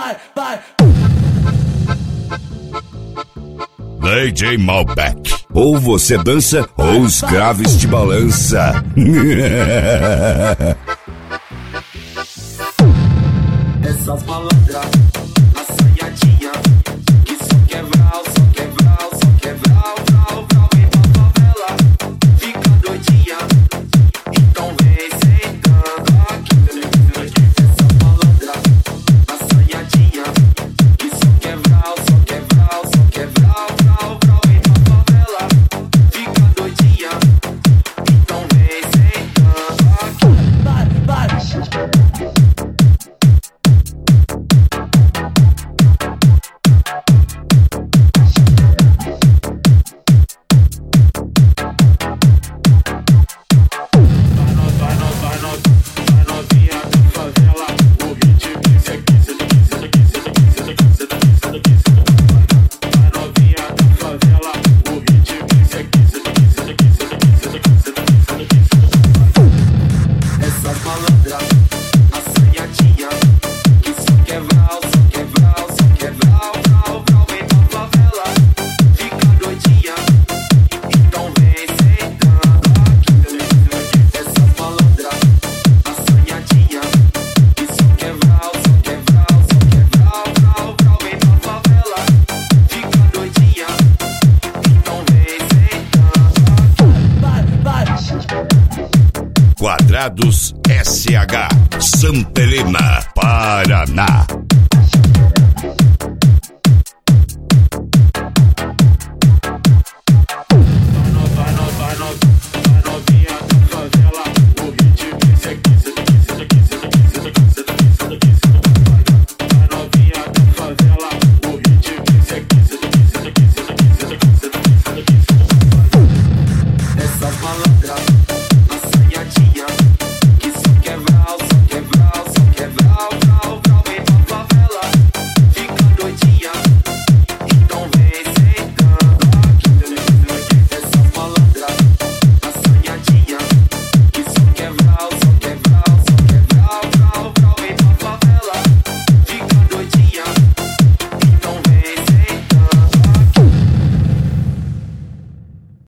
DJ Malbec. Ou você dança, ou os graves te balança. Essas malandras, assanhadinha, que só quer vral, só quer vral, só quer vral, vral, vral. Vem pra favela, fica doidinha, então vem sentando aqui. Essas malandras, assanhadinha, que só quer vral, só quer vral, só quer vral, vral, vral. Vem pra favela, fica doidinha, então vem sentando aqui. Essas malandras, assanhadinha, que só quer vral, só quer vral, só quer vral, vral, vral. Vem pra favela, fica doidinha, então vem sentando aqui. Essas malandras, assanhadinha, que só quer vral, só quer vral, só quer vral, vral, vral. Vem pra favela, fica doidinha, então vem sentando aqui. Quadrados SH, Santa Helena, Paraná.